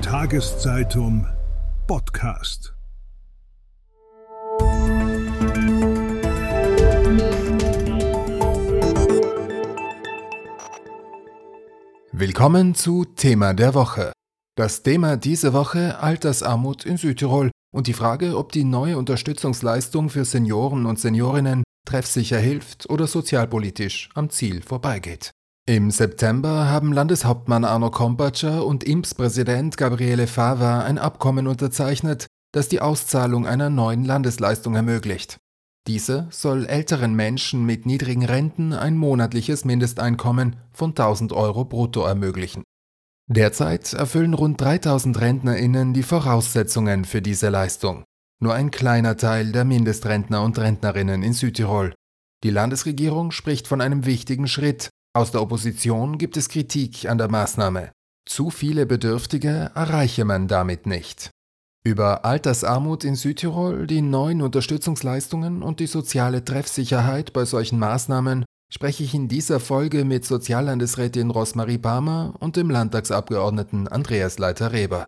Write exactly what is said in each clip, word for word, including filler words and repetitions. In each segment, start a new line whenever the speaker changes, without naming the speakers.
Tageszeitung Podcast.
Willkommen zu Thema der Woche. Das Thema diese Woche: Altersarmut in Südtirol und die Frage, ob die neue Unterstützungsleistung für Senioren und Seniorinnen treffsicher hilft oder sozialpolitisch am Ziel vorbeigeht. Im September haben Landeshauptmann Arno Kompatscher und I M S-Präsident Gabriele Fava ein Abkommen unterzeichnet, das die Auszahlung einer neuen Landesleistung ermöglicht. Diese soll älteren Menschen mit niedrigen Renten ein monatliches Mindesteinkommen von tausend Euro brutto ermöglichen. Derzeit erfüllen rund dreitausend RentnerInnen die Voraussetzungen für diese Leistung. Nur ein kleiner Teil der Mindestrentner und Rentnerinnen in Südtirol. Die Landesregierung spricht von einem wichtigen Schritt. Aus der Opposition gibt es Kritik an der Maßnahme. Zu viele Bedürftige erreiche man damit nicht. Über Altersarmut in Südtirol, die neuen Unterstützungsleistungen und die soziale Treffsicherheit bei solchen Maßnahmen spreche ich in dieser Folge mit Soziallandesrätin Rosmarie Palmer und dem Landtagsabgeordneten Andreas Leiter-Reber.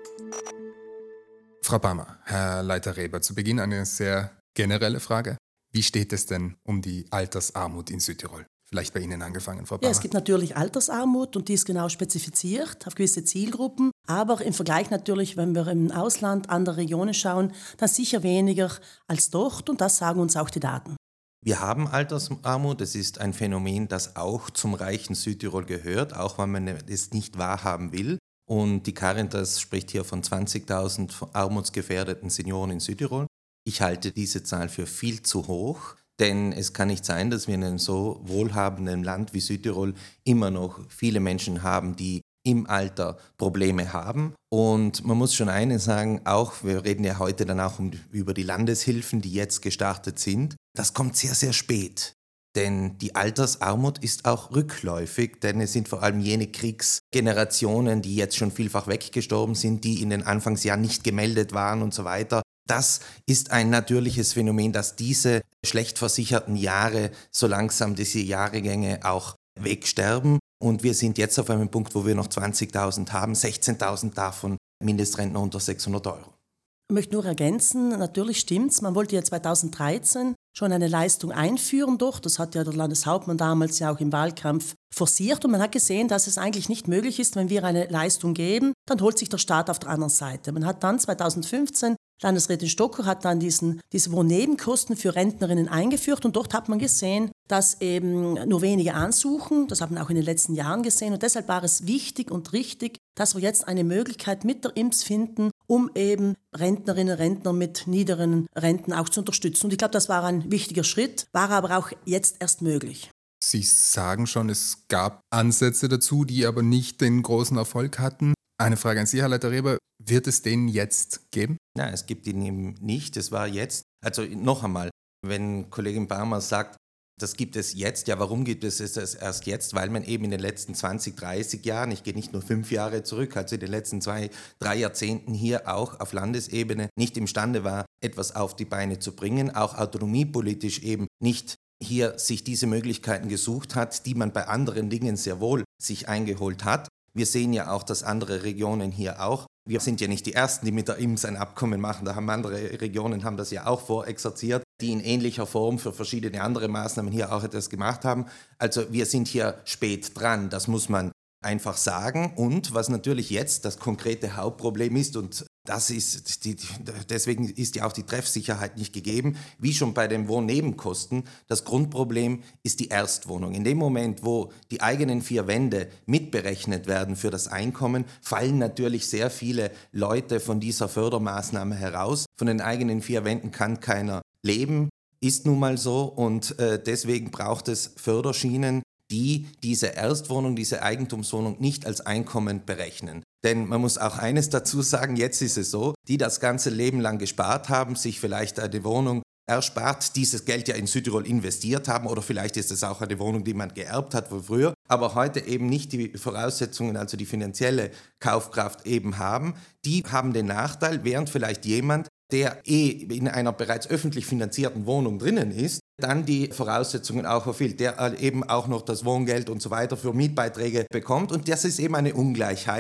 Frau Palmer, Herr Leiter-Reber, zu Beginn eine sehr generelle Frage. Wie steht es denn um die Altersarmut in Südtirol? Vielleicht bei Ihnen angefangen, Frau Palmer.
Ja, es gibt natürlich Altersarmut und die ist genau spezifiziert auf gewisse Zielgruppen. Aber im Vergleich natürlich, wenn wir im Ausland, andere Regionen schauen, dann sicher weniger als dort und das sagen uns auch die Daten.
Wir haben Altersarmut, es ist ein Phänomen, das auch zum reichen Südtirol gehört, auch wenn man es nicht wahrhaben will. Und die Caritas spricht hier von zwanzigtausend armutsgefährdeten Senioren in Südtirol. Ich halte diese Zahl für viel zu hoch. Denn es kann nicht sein, dass wir in einem so wohlhabenden Land wie Südtirol immer noch viele Menschen haben, die im Alter Probleme haben. Und man muss schon eines sagen, auch wir reden ja heute dann auch um, über die Landeshilfen, die jetzt gestartet sind. Das kommt sehr, sehr spät. Denn die Altersarmut ist auch rückläufig, denn es sind vor allem jene Kriegsgenerationen, die jetzt schon vielfach weggestorben sind, die in den Anfangsjahren nicht gemeldet waren und so weiter. Das ist ein natürliches Phänomen, dass diese schlecht versicherten Jahre so langsam diese Jahrgänge auch wegsterben. Und wir sind jetzt auf einem Punkt, wo wir noch zwanzigtausend haben, sechzehntausend davon Mindestrentner unter sechshundert Euro.
Ich möchte nur ergänzen, natürlich stimmt's, man wollte ja zweitausenddreizehn schon eine Leistung einführen doch, das hat ja der Landeshauptmann damals ja auch im Wahlkampf forciert und man hat gesehen, dass es eigentlich nicht möglich ist, wenn wir eine Leistung geben, dann holt sich der Staat auf der anderen Seite. Man hat dann zweitausendfünfzehn, Landesrätin Stocker hat dann diesen, diese Wohnnebenkosten für Rentnerinnen eingeführt und dort hat man gesehen, dass eben nur wenige ansuchen, das haben wir auch in den letzten Jahren gesehen und deshalb war es wichtig und richtig, dass wir jetzt eine Möglichkeit mit der I M S finden, um eben Rentnerinnen und Rentner mit niederen Renten auch zu unterstützen. Und ich glaube, das war ein wichtiger Schritt, war aber auch jetzt erst möglich.
Sie sagen schon, es gab Ansätze dazu, die aber nicht den großen Erfolg hatten. Eine Frage an Sie, Herr Leiter-Reber, wird es den jetzt geben?
Nein, es gibt ihn eben nicht. Es war jetzt, also noch einmal, wenn Kollegin Palmer sagt, das gibt es jetzt, ja, warum gibt es es erst jetzt? Weil man eben in den letzten zwanzig, dreißig Jahren, ich gehe nicht nur fünf Jahre zurück, also in den letzten zwei, drei Jahrzehnten hier auch auf Landesebene nicht imstande war, etwas auf die Beine zu bringen, auch autonomiepolitisch eben nicht hier sich diese Möglichkeiten gesucht hat, die man bei anderen Dingen sehr wohl sich eingeholt hat. Wir sehen ja auch, dass andere Regionen hier auch, wir sind ja nicht die Ersten, die mit der I M S ein Abkommen machen, da haben andere Regionen haben das ja auch vorexerziert, die in ähnlicher Form für verschiedene andere Maßnahmen hier auch etwas gemacht haben. Also wir sind hier spät dran, das muss man einfach sagen. Und was natürlich jetzt das konkrete Hauptproblem ist, und das ist die, deswegen ist ja auch die Treffsicherheit nicht gegeben, wie schon bei den Wohnnebenkosten, das Grundproblem ist die Erstwohnung. In dem Moment, wo die eigenen vier Wände mitberechnet werden für das Einkommen, fallen natürlich sehr viele Leute von dieser Fördermaßnahme heraus. Von den eigenen vier Wänden kann keiner leben, ist nun mal so, und äh, deswegen braucht es Förderschienen, die diese Erstwohnung, diese Eigentumswohnung nicht als Einkommen berechnen. Denn man muss auch eines dazu sagen, jetzt ist es so, die das ganze Leben lang gespart haben, sich vielleicht eine Wohnung erspart, dieses Geld ja in Südtirol investiert haben, oder vielleicht ist es auch eine Wohnung, die man geerbt hat von früher, aber heute eben nicht die Voraussetzungen, also die finanzielle Kaufkraft eben haben, die haben den Nachteil, während vielleicht jemand, der eh in einer bereits öffentlich finanzierten Wohnung drinnen ist, dann die Voraussetzungen auch erfüllt, der eben auch noch das Wohngeld und so weiter für Mietbeiträge bekommt. Und das ist eben eine Ungleichheit.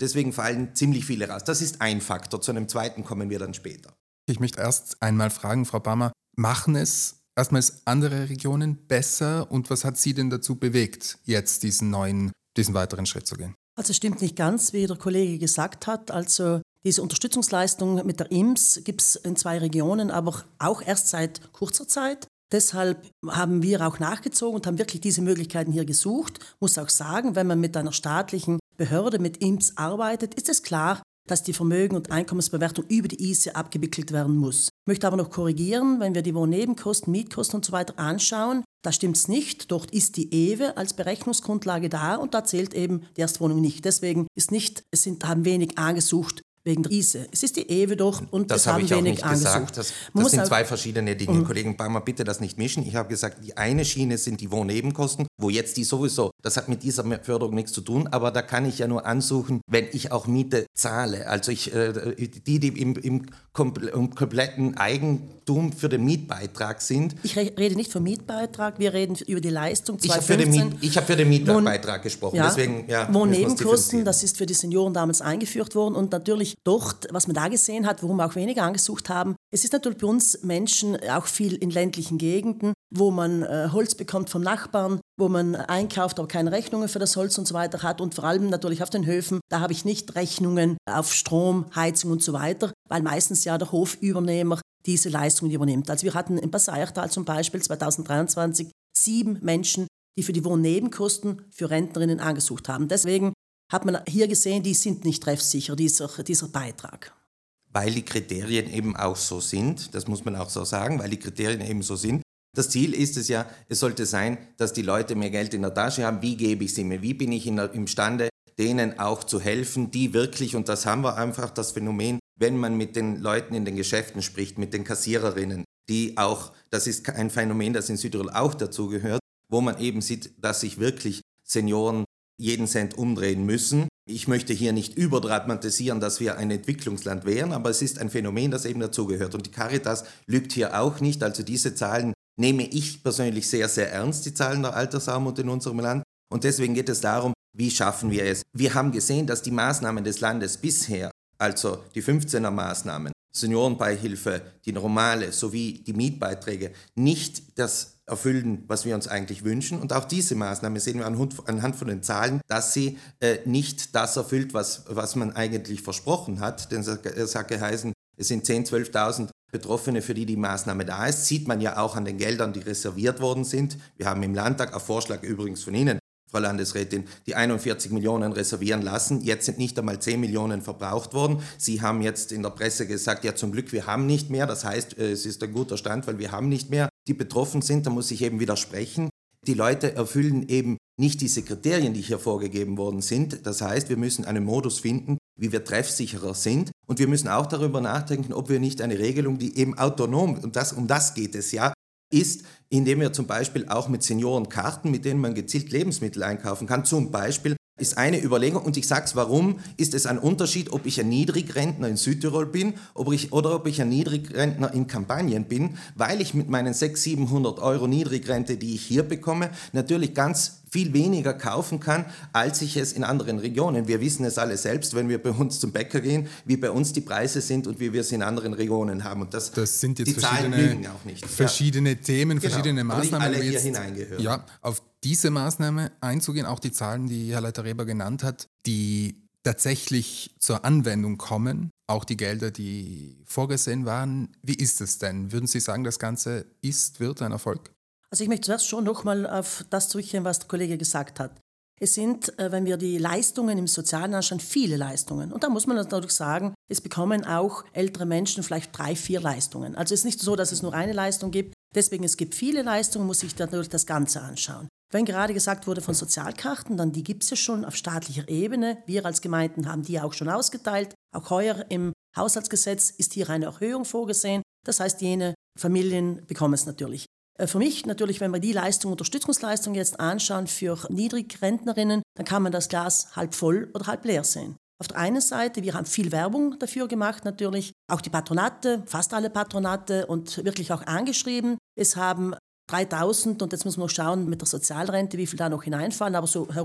Deswegen fallen ziemlich viele raus. Das ist ein Faktor. Zu einem zweiten kommen wir dann später.
Ich möchte erst einmal fragen, Frau Barmer, machen es erstmals andere Regionen besser und was hat Sie denn dazu bewegt, jetzt diesen neuen, diesen weiteren Schritt zu gehen?
Also es stimmt nicht ganz, wie der Kollege gesagt hat. Also diese Unterstützungsleistung mit der I M S gibt es in zwei Regionen, aber auch erst seit kurzer Zeit. Deshalb haben wir auch nachgezogen und haben wirklich diese Möglichkeiten hier gesucht. Muss auch sagen, wenn man mit einer staatlichen Behörde, mit I M S arbeitet, ist es klar, dass die Vermögen- und Einkommensbewertung über die I S E abgewickelt werden muss. Ich möchte aber noch korrigieren, wenn wir die Wohnnebenkosten, Mietkosten und so weiter anschauen, da stimmt es nicht. Dort ist die E W E als Berechnungsgrundlage da und da zählt eben die Erstwohnung nicht. Deswegen ist nicht, es sind, haben wenig angesucht wegen der I S E. Es ist die E W E doch und
das
es
habe
haben
ich auch
wenig
nicht
angesucht.
gesagt. Das, das sind zwei verschiedene Dinge. Mhm. Kollegen Barmer, bitte das nicht mischen. Ich habe gesagt, die eine Schiene sind die Wohnnebenkosten, wo jetzt die sowieso, das hat mit dieser Förderung nichts zu tun, aber da kann ich ja nur ansuchen, wenn ich auch Miete zahle. Also ich, die, die im, im, im kompletten Eigentum für den Mietbeitrag sind.
Ich rede nicht vom Mietbeitrag, wir reden über die Leistung.
Ich habe für den, Miet, ich hab für den Mietbeitrag Wohn, gesprochen.
Ja,
Deswegen, ja,
Wohnnebenkosten, das ist für die Senioren damals eingeführt worden und natürlich dort, was man da gesehen hat, warum wir auch weniger angesucht haben, es ist natürlich bei uns Menschen auch viel in ländlichen Gegenden, wo man äh, Holz bekommt vom Nachbarn, wo man einkauft, aber keine Rechnungen für das Holz und so weiter hat und vor allem natürlich auf den Höfen, da habe ich nicht Rechnungen auf Strom, Heizung und so weiter, weil meistens ja der Hofübernehmer diese Leistungen übernimmt. Also wir hatten im Passauertal zum Beispiel zweitausenddreiundzwanzig sieben Menschen, die für die Wohnnebenkosten für Rentnerinnen angesucht haben. Deswegen hat man hier gesehen, die sind nicht treffsicher, dieser, dieser Beitrag.
Weil die Kriterien eben auch so sind, das muss man auch so sagen, weil die Kriterien eben so sind. Das Ziel ist es ja, es sollte sein, dass die Leute mehr Geld in der Tasche haben. Wie gebe ich es ihnen? Wie bin ich in der, imstande, denen auch zu helfen, die wirklich, und das haben wir einfach, das Phänomen, wenn man mit den Leuten in den Geschäften spricht, mit den Kassiererinnen, die auch, das ist ein Phänomen, das in Südtirol auch dazugehört, wo man eben sieht, dass sich wirklich Senioren jeden Cent umdrehen müssen. Ich möchte hier nicht überdramatisieren, dass wir ein Entwicklungsland wären, aber es ist ein Phänomen, das eben dazugehört. Und die Caritas lügt hier auch nicht. Also diese Zahlen nehme ich persönlich sehr, sehr ernst, die Zahlen der Altersarmut in unserem Land. Und deswegen geht es darum, wie schaffen wir es? Wir haben gesehen, dass die Maßnahmen des Landes bisher, also die fünfzehner Maßnahmen, Seniorenbeihilfe, die normale sowie die Mietbeiträge, nicht das erfüllen, was wir uns eigentlich wünschen. Und auch diese Maßnahme sehen wir anhand von den Zahlen, dass sie äh, nicht das erfüllt, was, was man eigentlich versprochen hat. Denn es hat geheißen, es sind zehntausend, zwölftausend Betroffene, für die die Maßnahme da ist. Sieht man ja auch an den Geldern, die reserviert worden sind. Wir haben im Landtag, auf Vorschlag übrigens von Ihnen, Frau Landesrätin, die einundvierzig Millionen reservieren lassen. Jetzt sind nicht einmal zehn Millionen verbraucht worden. Sie haben jetzt in der Presse gesagt, ja zum Glück, wir haben nicht mehr. Das heißt, es ist ein guter Stand, weil wir haben nicht mehr, die betroffen sind. Da muss ich eben widersprechen. Die Leute erfüllen eben nicht diese Kriterien, die hier vorgegeben worden sind. Das heißt, wir müssen einen Modus finden, wie wir treffsicherer sind. Und wir müssen auch darüber nachdenken, ob wir nicht eine Regelung, die eben autonom, und das, um das geht es ja, ist, indem wir zum Beispiel auch mit Seniorenkarten, mit denen man gezielt Lebensmittel einkaufen kann, zum Beispiel, ist eine Überlegung. Und ich sage es, warum ist es ein Unterschied, ob ich ein Niedrigrentner in Südtirol bin ob ich, oder ob ich ein Niedrigrentner in Kampagnen bin, weil ich mit meinen sechshundert, siebenhundert Euro Niedrigrente, die ich hier bekomme, natürlich ganz viel weniger kaufen kann, als ich es in anderen Regionen. Wir wissen es alle selbst, wenn wir bei uns zum Bäcker gehen, wie bei uns die Preise sind und wie wir es in anderen Regionen haben. Und das,
das sind jetzt
die
verschiedene,
Zahlen lügen auch nicht.
verschiedene ja. Themen,
genau.
verschiedene Maßnahmen.
Aber die alle hier
jetzt,
hineingehören.
Ja, auf diese Maßnahme einzugehen, auch die Zahlen, die Herr Leiter Reber genannt hat, die tatsächlich zur Anwendung kommen, auch die Gelder, die vorgesehen waren. Wie ist es denn? Würden Sie sagen, das Ganze ist, wird ein Erfolg?
Also ich möchte zuerst schon nochmal auf das zurückgehen, was der Kollege gesagt hat. Es sind, wenn wir die Leistungen im Sozialen anschauen, viele Leistungen. Und da muss man natürlich sagen, es bekommen auch ältere Menschen vielleicht drei, vier Leistungen. Also es ist nicht so, dass es nur eine Leistung gibt. Deswegen, es gibt viele Leistungen, muss ich natürlich das Ganze anschauen. Wenn gerade gesagt wurde von Sozialkarten, dann die gibt es ja schon auf staatlicher Ebene. Wir als Gemeinden haben die auch schon ausgeteilt. Auch heuer im Haushaltsgesetz ist hier eine Erhöhung vorgesehen. Das heißt, jene Familien bekommen es natürlich. Für mich natürlich, wenn wir die Leistung, Unterstützungsleistung jetzt anschauen für Niedrigrentnerinnen, dann kann man das Glas halb voll oder halb leer sehen. Auf der einen Seite, wir haben viel Werbung dafür gemacht natürlich, auch die Patronate, fast alle Patronate und wirklich auch angeschrieben. Es haben dreitausend, und jetzt muss man noch schauen mit der Sozialrente, wie viel da noch hineinfallen, aber so herum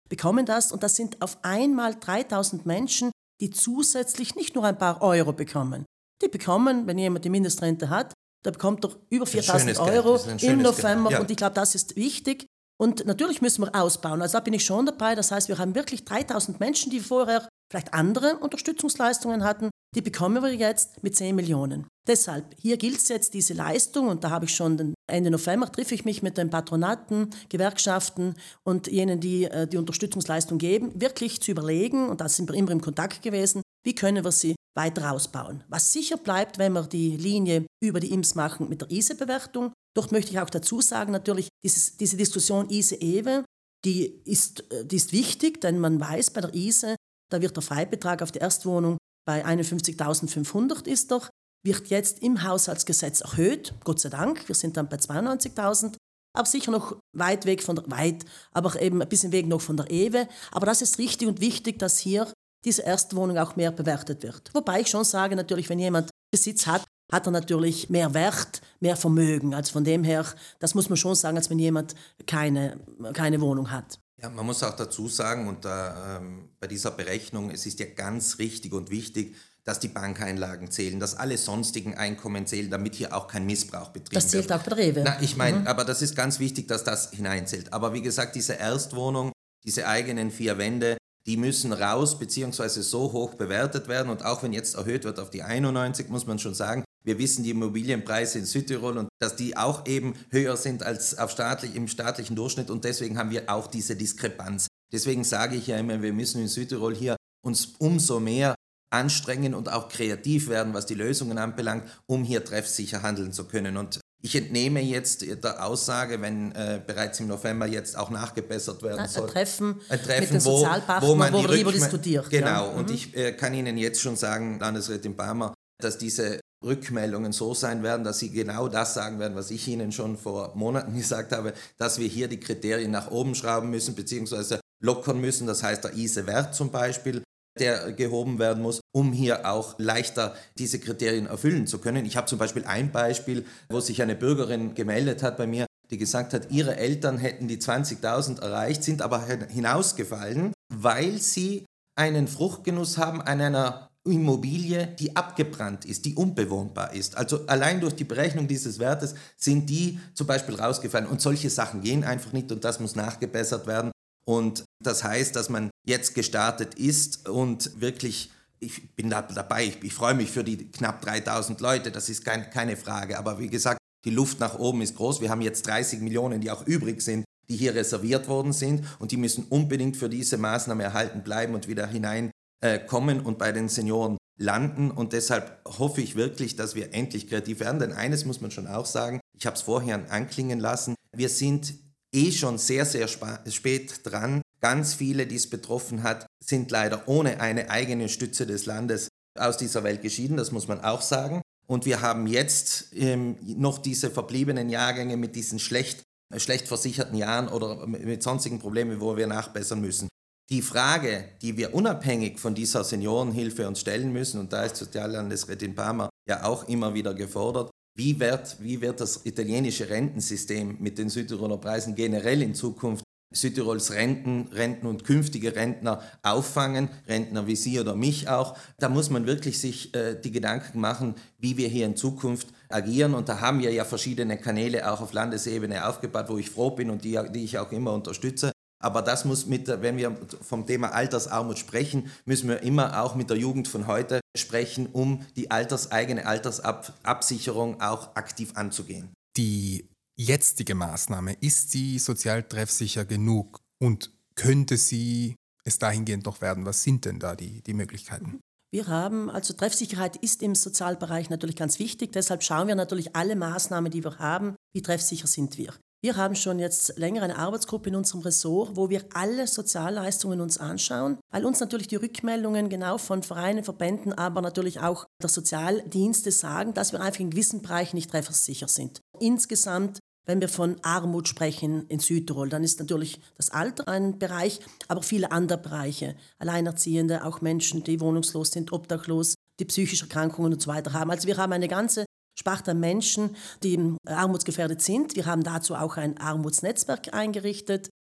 bekommen das und das sind auf einmal dreitausend Menschen, die zusätzlich nicht nur ein paar Euro bekommen. Die bekommen, wenn jemand die Mindestrente hat, der bekommt doch über viertausend Euro im November ja. Und ich glaube, das ist wichtig. Und natürlich müssen wir ausbauen. Also da bin ich schon dabei. Das heißt, wir haben wirklich dreitausend Menschen, die vorher vielleicht andere Unterstützungsleistungen hatten, die bekommen wir jetzt mit zehn Millionen. Deshalb, hier gilt es jetzt diese Leistung und da habe ich schon den Ende November, treffe ich mich mit den Patronaten, Gewerkschaften und jenen, die äh, die Unterstützungsleistung geben, wirklich zu überlegen, und da sind wir immer im Kontakt gewesen, wie können wir sie weiter ausbauen. Was sicher bleibt, wenn wir die Linie über die I M S machen mit der I S E-Bewertung. Dort möchte ich auch dazu sagen, natürlich, dieses, diese Diskussion I S E-E W E, die ist, die ist wichtig, denn man weiß, bei der I S E, da wird der Freibetrag auf die Erstwohnung bei einundfünfzigtausendfünfhundert ist doch, wird jetzt im Haushaltsgesetz erhöht, Gott sei Dank, wir sind dann bei zweiundneunzigtausend, aber sicher noch weit weg von der, weit, aber eben ein bisschen weg noch von der E W E. Aber das ist richtig und wichtig, dass hier diese Erstwohnung auch mehr bewertet wird. Wobei ich schon sage, natürlich, wenn jemand Besitz hat, hat er natürlich mehr Wert, mehr Vermögen. Also von dem her, das muss man schon sagen, als wenn jemand keine, keine Wohnung hat.
Ja, man muss auch dazu sagen, und da, ähm, bei dieser Berechnung, es ist ja ganz richtig und wichtig, dass die Bankeinlagen zählen, dass alle sonstigen Einkommen zählen, damit hier auch kein Missbrauch betrieben wird.
Das zählt wird. Auch bei der Rewe.
Na, ich meine, mhm. aber das ist ganz wichtig, dass das hineinzählt. Aber wie gesagt, diese Erstwohnung, diese eigenen vier Wände, die müssen raus bzw. so hoch bewertet werden. Und auch wenn jetzt erhöht wird auf die einundneunzig, muss man schon sagen, wir wissen die Immobilienpreise in Südtirol und dass die auch eben höher sind als auf staatlich, im staatlichen Durchschnitt. Und deswegen haben wir auch diese Diskrepanz. Deswegen sage ich ja immer, wir müssen in Südtirol hier uns umso mehr anstrengen und auch kreativ werden, was die Lösungen anbelangt, um hier treffsicher handeln zu können. Und ich entnehme jetzt der Aussage, wenn äh, bereits im November jetzt auch nachgebessert werden
ein
soll.
Treffen,
ein Treffen
mit den Sozialpartnern,
wo, man
wo
die
darüber
Rückme-
diskutiert.
Genau,
ja.
und
mhm.
ich äh, kann Ihnen jetzt schon sagen, Landesrätin Barmer, dass diese Rückmeldungen so sein werden, dass Sie genau das sagen werden, was ich Ihnen schon vor Monaten gesagt habe, dass wir hier die Kriterien nach oben schrauben müssen, beziehungsweise lockern müssen. Das heißt, der I S E-Wert zum Beispiel, der gehoben werden muss, um hier auch leichter diese Kriterien erfüllen zu können. Ich habe zum Beispiel ein Beispiel, wo sich eine Bürgerin gemeldet hat bei mir, die gesagt hat, ihre Eltern hätten die zwanzigtausend erreicht, sind aber hinausgefallen, weil sie einen Fruchtgenuss haben an einer Immobilie, die abgebrannt ist, die unbewohnbar ist. Also allein durch die Berechnung dieses Wertes sind die zum Beispiel rausgefallen. Und solche Sachen gehen einfach nicht und das muss nachgebessert werden. Und das heißt, dass man jetzt gestartet ist und wirklich, ich bin da dabei, ich, ich freue mich für die knapp dreitausend Leute, das ist kein, keine Frage. Aber wie gesagt, die Luft nach oben ist groß. Wir haben jetzt dreißig Millionen, die auch übrig sind, die hier reserviert worden sind und die müssen unbedingt für diese Maßnahme erhalten bleiben und wieder hineinkommen äh, und bei den Senioren landen. Und deshalb hoffe ich wirklich, dass wir endlich kreativ werden. Denn eines muss man schon auch sagen, ich habe es vorher anklingen lassen, wir sind eh schon sehr, sehr spa- spät dran. Ganz viele, die es betroffen hat, sind leider ohne eine eigene Stütze des Landes aus dieser Welt geschieden, das muss man auch sagen. Und wir haben jetzt ähm, noch diese verbliebenen Jahrgänge mit diesen schlecht, äh, schlecht versicherten Jahren oder mit sonstigen Problemen, wo wir nachbessern müssen. Die Frage, die wir unabhängig von dieser Seniorenhilfe uns stellen müssen, und da ist Soziallandesrätin Barmer ja auch immer wieder gefordert, Wie wird, wie wird das italienische Rentensystem mit den Südtiroler Preisen generell in Zukunft Südtirols Renten, Renten und künftige Rentner auffangen, Rentner wie Sie oder mich auch. Da muss man wirklich sich äh, die Gedanken machen, wie wir hier in Zukunft agieren. Und da haben wir ja verschiedene Kanäle auch auf Landesebene aufgebaut, wo ich froh bin und die, die ich auch immer unterstütze. Aber das muss mit, wenn wir vom Thema Altersarmut sprechen, müssen wir immer auch mit der Jugend von heute sprechen, um die alters, eigene Altersabsicherung auch aktiv anzugehen.
Die jetzige Maßnahme, ist sie sozial treffsicher genug und könnte sie es dahingehend noch werden? Was sind denn da die, die Möglichkeiten?
Wir haben, also Treffsicherheit ist im Sozialbereich natürlich ganz wichtig, deshalb schauen wir natürlich alle Maßnahmen, die wir haben, wie treffsicher sind wir. Wir haben schon jetzt länger eine Arbeitsgruppe in unserem Ressort, wo wir alle Sozialleistungen uns anschauen, weil uns natürlich die Rückmeldungen genau von Vereinen, Verbänden, aber natürlich auch der Sozialdienste sagen, dass wir einfach in gewissen Bereichen nicht treffsicher sind. Insgesamt, wenn wir von Armut sprechen in Südtirol, dann ist natürlich das Alter ein Bereich, aber viele andere Bereiche. Alleinerziehende, auch Menschen, die wohnungslos sind, obdachlos, die psychische Erkrankungen und so weiter haben. Also wir haben eine ganze Sparte an Menschen, die armutsgefährdet sind. Wir haben dazu auch ein Armutsnetzwerk eingerichtet.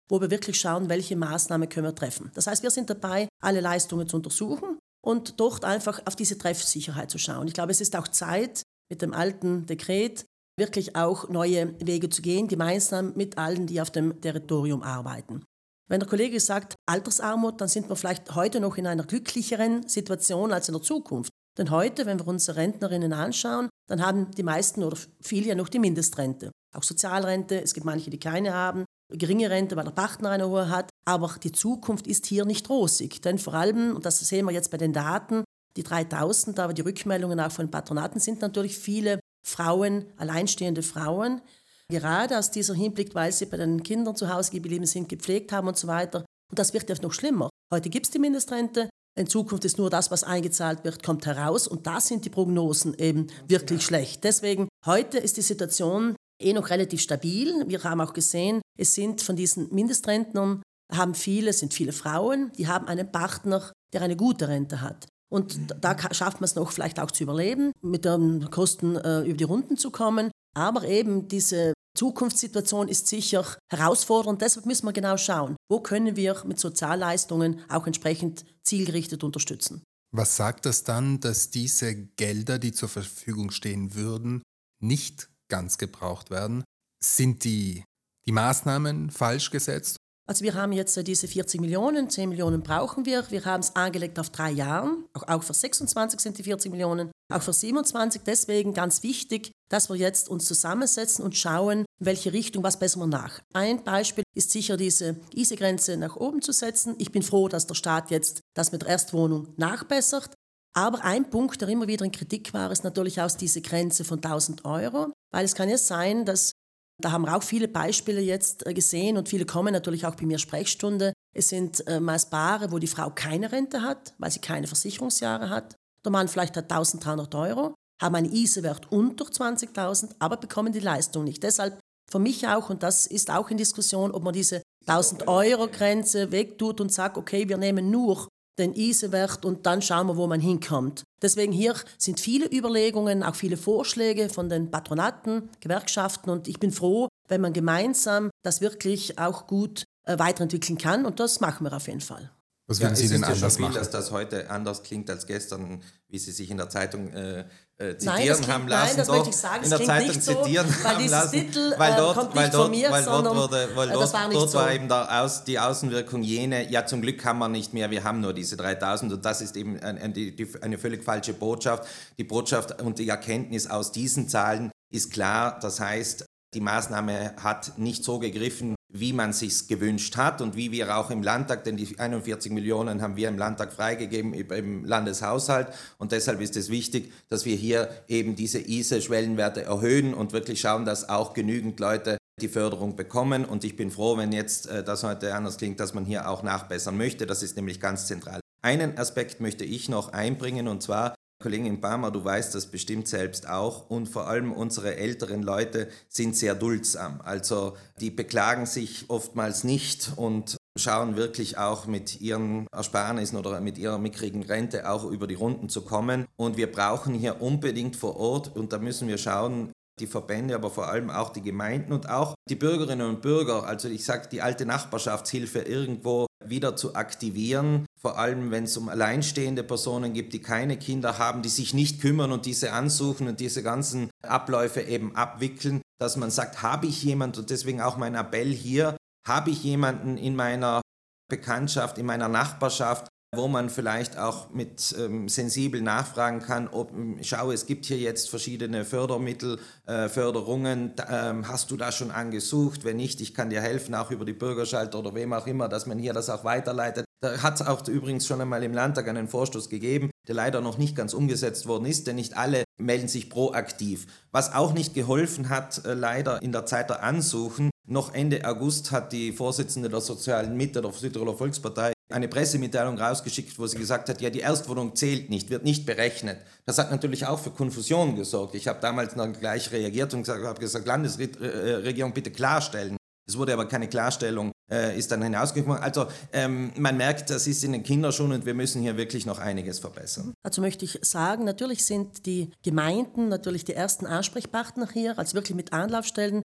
wo wir wirklich schauen, welche Maßnahmen können wir treffen. Das heißt, wir sind dabei, alle Leistungen zu untersuchen und dort einfach auf diese Treffsicherheit zu schauen. Ich glaube, es ist auch Zeit, mit dem alten Dekret wirklich auch neue Wege zu gehen, gemeinsam mit allen, die auf dem Territorium arbeiten. Wenn der Kollege sagt, Altersarmut, dann sind wir vielleicht heute noch in einer glücklicheren Situation als in der Zukunft. Denn heute, wenn wir unsere Rentnerinnen anschauen, dann haben die meisten oder viele ja noch die Mindestrente. Auch Sozialrente, es gibt manche, die keine haben, geringe Rente, weil der Partner eine hohe hat. Aber die Zukunft ist hier nicht rosig. Denn vor allem, und das sehen wir jetzt bei den Daten, die dreitausend, aber die Rückmeldungen auch von Patronaten sind natürlich viele Frauen, alleinstehende Frauen, gerade aus dieser Hinblick, weil sie bei den Kindern zu Hause geblieben sind, gepflegt haben und so weiter. Und das wird ja noch schlimmer. Heute gibt es die Mindestrente, in Zukunft ist nur das, was eingezahlt wird, kommt heraus und da sind die Prognosen eben wirklich schlecht. Deswegen, heute ist die Situation eh noch relativ stabil. Wir haben auch gesehen, es sind von diesen Mindestrentnern, haben viele, sind viele Frauen, die haben einen Partner, der eine gute Rente hat. Und da schafft man es noch vielleicht auch zu überleben, mit den Kosten äh, über die Runden zu kommen. Aber eben diese Zukunftssituation ist sicher herausfordernd. Deshalb müssen wir genau schauen, wo können wir mit Sozialleistungen auch entsprechend zielgerichtet unterstützen.
Was sagt das dann, dass diese Gelder, die zur Verfügung stehen würden, nicht ganz gebraucht werden? Sind die, die Maßnahmen falsch gesetzt?
Also wir haben jetzt diese vierzig Millionen, zehn Millionen brauchen wir. Wir haben es angelegt auf drei Jahren. Auch, auch für sechsundzwanzig sind die vierzig Millionen, auch für siebenundzwanzig. Deswegen ganz wichtig, dass wir jetzt uns zusammensetzen und schauen, in welche Richtung, was bessern wir nach. Ein Beispiel ist sicher diese I S E-Grenze nach oben zu setzen. Ich bin froh, dass der Staat jetzt das mit der Erstwohnung nachbessert. Aber ein Punkt, der immer wieder in Kritik war, ist natürlich auch diese Grenze von tausend Euro. Weil es kann ja sein, dass da haben wir auch viele Beispiele jetzt gesehen und viele kommen natürlich auch bei mir Sprechstunde. Es sind äh, meist Paare, wo die Frau keine Rente hat, weil sie keine Versicherungsjahre hat. Der Mann vielleicht hat eintausenddreihundert Euro, haben einen I S E-Wert unter zwanzigtausend, aber bekommen die Leistung nicht. Deshalb für mich auch, und das ist auch in Diskussion, ob man diese tausend-Euro-Grenze wegtut und sagt, okay, wir nehmen nur den I S E-Wert und dann schauen wir, wo man hinkommt. Deswegen hier sind viele Überlegungen, auch viele Vorschläge von den Patronaten, Gewerkschaften und ich bin froh, wenn man gemeinsam das wirklich auch gut äh, weiterentwickeln kann und das machen wir auf jeden Fall.
Was würden
ja,
Sie denn anders
machen? Es ist ja schon
machen?
viel, dass das heute anders klingt als gestern, wie Sie sich in der Zeitung äh, äh, zitieren
nein, klingt,
haben lassen.
Nein, das
Doch,
möchte ich sagen,
in
es
der Zeitung
nicht so,
zitieren
weil
haben
dieses
lassen,
Titel
weil
äh,
dort,
kommt
weil
nicht
dort,
von mir,
weil
sondern
dort wurde, weil
äh,
dort,
das war nicht
dort
so.
war eben der Aus, die Außenwirkung jene, ja zum Glück haben wir nicht mehr, wir haben nur diese dreitausend und das ist eben ein, ein, die, eine völlig falsche Botschaft. Die Botschaft und die Erkenntnis aus diesen Zahlen ist klar, das heißt, die Maßnahme hat nicht so gegriffen, wie man es sich gewünscht hat und wie wir auch im Landtag, denn die einundvierzig Millionen haben wir im Landtag freigegeben, im Landeshaushalt und deshalb ist es wichtig, dass wir hier eben diese I S E-Schwellenwerte erhöhen und wirklich schauen, dass auch genügend Leute die Förderung bekommen und ich bin froh, wenn jetzt äh, das heute anders klingt, dass man hier auch nachbessern möchte, das ist nämlich ganz zentral. Einen Aspekt möchte ich noch einbringen und zwar, Kollegin Barmer, du weißt das bestimmt selbst auch und vor allem unsere älteren Leute sind sehr duldsam. Also die beklagen sich oftmals nicht und schauen wirklich auch mit ihren Ersparnissen oder mit ihrer mickrigen Rente auch über die Runden zu kommen. Und wir brauchen hier unbedingt vor Ort und da müssen wir schauen, die Verbände, aber vor allem auch die Gemeinden und auch die Bürgerinnen und Bürger, also ich sage die alte Nachbarschaftshilfe irgendwo wieder zu aktivieren, vor allem wenn es um alleinstehende Personen gibt, die keine Kinder haben, die sich nicht kümmern und diese ansuchen und diese ganzen Abläufe eben abwickeln, dass man sagt, habe ich jemand und deswegen auch mein Appell hier, habe ich jemanden in meiner Bekanntschaft, in meiner Nachbarschaft, wo man vielleicht auch mit ähm, sensibel nachfragen kann, ob, schau, es gibt hier jetzt verschiedene Fördermittel, äh, Förderungen, da, ähm, hast du da schon angesucht? Wenn nicht, ich kann dir helfen, auch über die Bürgerschalter oder wem auch immer, dass man hier das auch weiterleitet. Da hat es auch übrigens schon einmal im Landtag einen Vorstoß gegeben, der leider noch nicht ganz umgesetzt worden ist, denn nicht alle melden sich proaktiv. Was auch nicht geholfen hat, äh, leider in der Zeit der Ansuchen, noch Ende August hat die Vorsitzende der Sozialen Mitte der Südtiroler Volkspartei eine Pressemitteilung rausgeschickt, wo sie gesagt hat, ja, die Erstwohnung zählt nicht, wird nicht berechnet. Das hat natürlich auch für Konfusion gesorgt. Ich habe damals dann gleich reagiert und gesagt, habe gesagt, Landesregierung, bitte klarstellen. Es wurde aber keine Klarstellung, äh, ist dann hinausgekommen. Also ähm, man merkt, das ist in den Kinderschuhen und wir müssen hier wirklich noch einiges verbessern.
Dazu möchte ich sagen, natürlich sind die Gemeinden natürlich die ersten Ansprechpartner hier, also wirklich mit Anlaufstellen.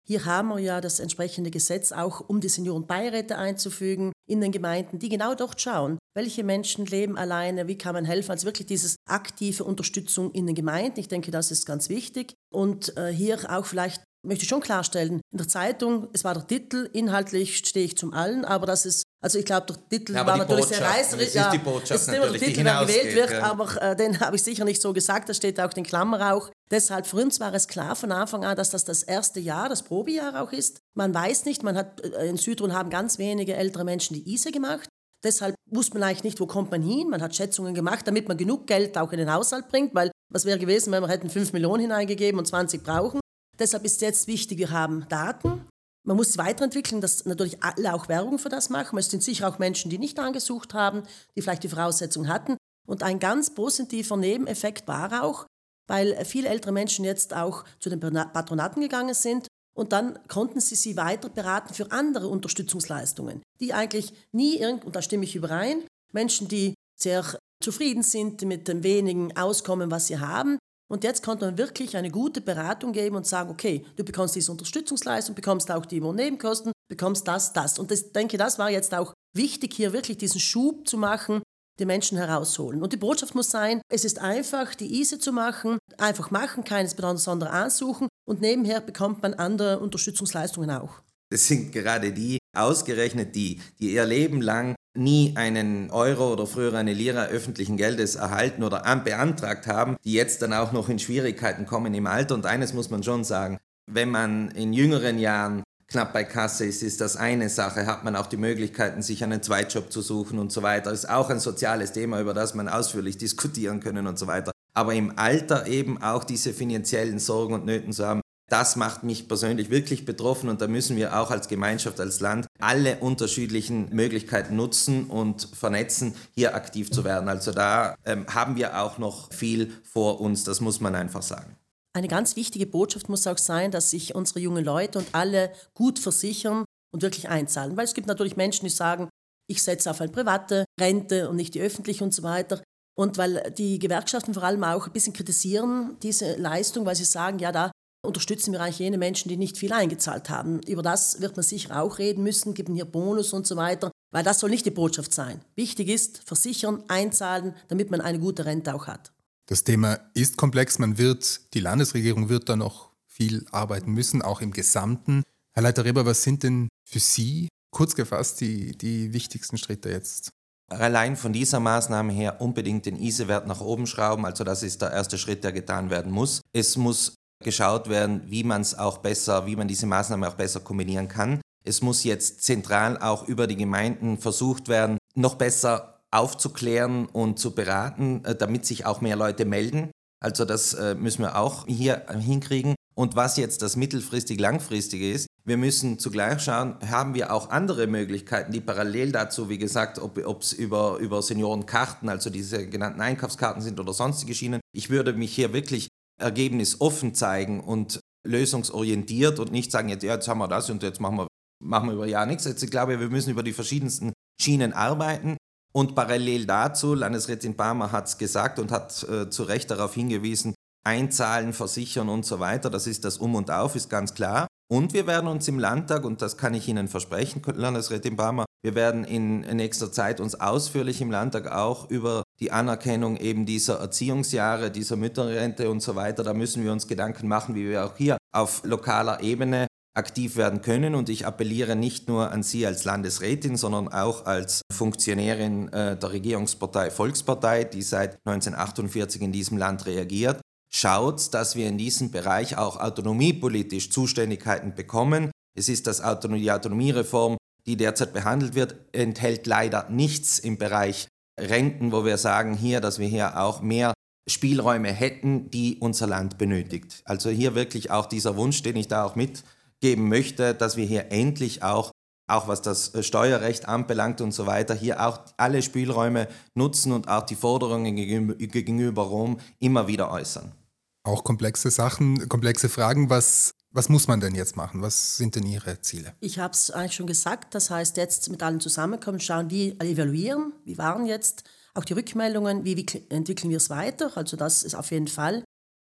Hier haben wir ja das entsprechende Gesetz auch, um die Seniorenbeiräte einzufügen in den Gemeinden, die genau dort schauen, welche Menschen leben alleine, wie kann man helfen. Also wirklich diese aktive Unterstützung in den Gemeinden. Ich denke, das ist ganz wichtig. Und äh, hier auch vielleicht möchte ich schon klarstellen, in der Zeitung, es war der Titel, inhaltlich stehe ich zum Allen, aber das ist, also ich glaube, der Titel
ja,
war natürlich sehr reißerisch.
Es ist die Botschaft
es ist immer
natürlich,
der Titel,
die
der gewählt wird,
ja.
aber äh, den habe ich sicher nicht so gesagt, das steht auch in Klammer auch. Deshalb für uns war es klar von Anfang an, dass das das erste Jahr, das Probejahr auch ist. Man weiß nicht, man hat, in Südtirol haben ganz wenige ältere Menschen die I S E gemacht. Deshalb wusste man eigentlich nicht, wo kommt man hin. Man hat Schätzungen gemacht, damit man genug Geld auch in den Haushalt bringt, weil was wäre gewesen, wenn wir hätten fünf Millionen hineingegeben und zwanzig brauchen. Deshalb ist jetzt wichtig, wir haben Daten. Man muss weiterentwickeln, dass natürlich alle auch Werbung für das machen. Es sind sicher auch Menschen, die nicht angesucht haben, die vielleicht die Voraussetzungen hatten. Und ein ganz positiver Nebeneffekt war auch, weil viele ältere Menschen jetzt auch zu den Patronaten gegangen sind und dann konnten sie sie weiter beraten für andere Unterstützungsleistungen, die eigentlich nie, irgend, und da stimme ich überein, Menschen, die sehr zufrieden sind mit dem wenigen Auskommen, was sie haben. Und jetzt konnte man wirklich eine gute Beratung geben und sagen, okay, du bekommst diese Unterstützungsleistung, bekommst auch die Wohnnebenkosten, bekommst das, das. Und ich denke, das war jetzt auch wichtig, hier wirklich diesen Schub zu machen, die Menschen herausholen. Und die Botschaft muss sein, es ist einfach, die I S E zu machen, einfach machen, keines besonders ansuchen und nebenher bekommt man andere Unterstützungsleistungen auch.
Das sind gerade die, ausgerechnet die, die ihr Leben lang nie einen Euro oder früher eine Lira öffentlichen Geldes erhalten oder an, beantragt haben, die jetzt dann auch noch in Schwierigkeiten kommen im Alter. Und eines muss man schon sagen, wenn man in jüngeren Jahren knapp bei Kasse ist, ist das eine Sache, hat man auch die Möglichkeiten, sich einen Zweitjob zu suchen und so weiter. Das ist auch ein soziales Thema, über das man ausführlich diskutieren können und so weiter. Aber im Alter eben auch diese finanziellen Sorgen und Nöten zu haben, das macht mich persönlich wirklich betroffen und da müssen wir auch als Gemeinschaft, als Land alle unterschiedlichen Möglichkeiten nutzen und vernetzen, hier aktiv zu werden. Also da ähm, haben wir auch noch viel vor uns, das muss man einfach sagen.
Eine ganz wichtige Botschaft muss auch sein, dass sich unsere jungen Leute und alle gut versichern und wirklich einzahlen. Weil es gibt natürlich Menschen, die sagen, ich setze auf eine private Rente und nicht die öffentliche und so weiter. Und weil die Gewerkschaften vor allem auch ein bisschen kritisieren diese Leistung, weil sie sagen, ja, da unterstützen wir eigentlich jene Menschen, die nicht viel eingezahlt haben. Über das wird man sicher auch reden müssen, geben hier Bonus und so weiter, weil das soll nicht die Botschaft sein. Wichtig ist, versichern, einzahlen, damit man eine gute Rente auch hat.
Das Thema ist komplex, man wird, die Landesregierung wird da noch viel arbeiten müssen, auch im Gesamten. Herr Leiter-Reber, was sind denn für Sie, kurz gefasst, die, die wichtigsten Schritte jetzt?
Allein von dieser Maßnahme her unbedingt den I S E-Wert nach oben schrauben, also das ist der erste Schritt, der getan werden muss. Es muss geschaut werden, wie man es auch besser, wie man diese Maßnahme auch besser kombinieren kann. Es muss jetzt zentral auch über die Gemeinden versucht werden, noch besser aufzuklären und zu beraten, damit sich auch mehr Leute melden. Also das müssen wir auch hier hinkriegen. Und was jetzt das mittelfristig langfristige ist, wir müssen zugleich schauen, haben wir auch andere Möglichkeiten, die parallel dazu, wie gesagt, ob es über, über Seniorenkarten, also diese genannten Einkaufskarten sind oder sonstige Schienen. Ich würde mich hier wirklich ergebnisoffen zeigen und lösungsorientiert und nicht sagen, jetzt, ja, jetzt haben wir das und jetzt machen wir, machen wir über ja nichts. Jetzt, ich glaube, wir müssen über die verschiedensten Schienen arbeiten und parallel dazu, Landesrätin Barmer hat es gesagt und hat äh, zu Recht darauf hingewiesen, einzahlen, versichern und so weiter, das ist das Um und Auf, ist ganz klar. Und wir werden uns im Landtag, und das kann ich Ihnen versprechen, Landesrätin Barmer, wir werden in nächster Zeit uns ausführlich im Landtag auch über die Anerkennung eben dieser Erziehungsjahre, dieser Mütterrente und so weiter, da müssen wir uns Gedanken machen, wie wir auch hier auf lokaler Ebene aktiv werden können. Und ich appelliere nicht nur an Sie als Landesrätin, sondern auch als Funktionärin äh, der Regierungspartei Volkspartei, die seit neunzehnhundertachtundvierzig in diesem Land reagiert. Schaut, dass wir in diesem Bereich auch autonomiepolitisch Zuständigkeiten bekommen. Es ist das Autonomie, die Autonomiereform, die derzeit behandelt wird, enthält leider nichts im Bereich Renten, wo wir sagen hier, dass wir hier auch mehr Spielräume hätten, die unser Land benötigt. Also hier wirklich auch dieser Wunsch, den ich da auch mitgeben möchte, dass wir hier endlich auch, auch was das Steuerrecht anbelangt und so weiter, hier auch alle Spielräume nutzen und auch die Forderungen gegenüber, gegenüber Rom immer wieder äußern.
Auch komplexe Sachen, komplexe Fragen. Was, was muss man denn jetzt machen? Was sind denn Ihre Ziele?
Ich habe es eigentlich schon gesagt. Das heißt, jetzt mit allen zusammenkommen, schauen, wie evaluieren, wie waren jetzt auch die Rückmeldungen, wie, wie entwickeln wir es weiter. Also das ist auf jeden Fall.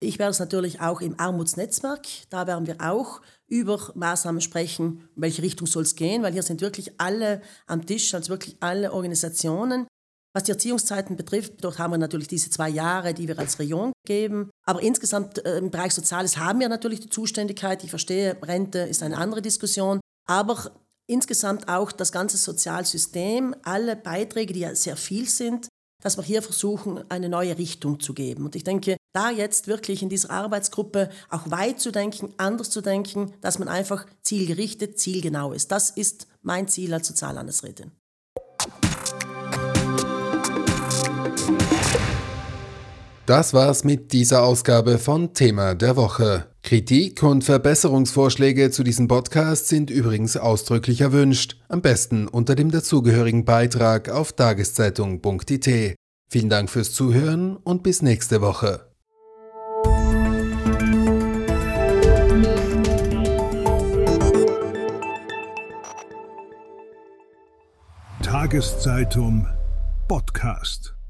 Ich werde es natürlich auch im Armutsnetzwerk, da werden wir auch über Maßnahmen sprechen, in welche Richtung soll es gehen, weil hier sind wirklich alle am Tisch, also wirklich alle Organisationen. Was die Erziehungszeiten betrifft, dort haben wir natürlich diese zwei Jahre, die wir als Region geben. Aber insgesamt äh, im Bereich Soziales haben wir natürlich die Zuständigkeit. Ich verstehe, Rente ist eine andere Diskussion. Aber insgesamt auch das ganze Sozialsystem, alle Beiträge, die ja sehr viel sind, dass wir hier versuchen, eine neue Richtung zu geben. Und ich denke, da jetzt wirklich in dieser Arbeitsgruppe auch weit zu denken, anders zu denken, dass man einfach zielgerichtet, zielgenau ist. Das ist mein Ziel als Soziallandesrätin.
Das war's mit dieser Ausgabe von Thema der Woche. Kritik und Verbesserungsvorschläge zu diesem Podcast sind übrigens ausdrücklich erwünscht. Am besten unter dem dazugehörigen Beitrag auf tageszeitung punkt I T. Vielen Dank fürs Zuhören und bis nächste Woche.
Tageszeitung Podcast.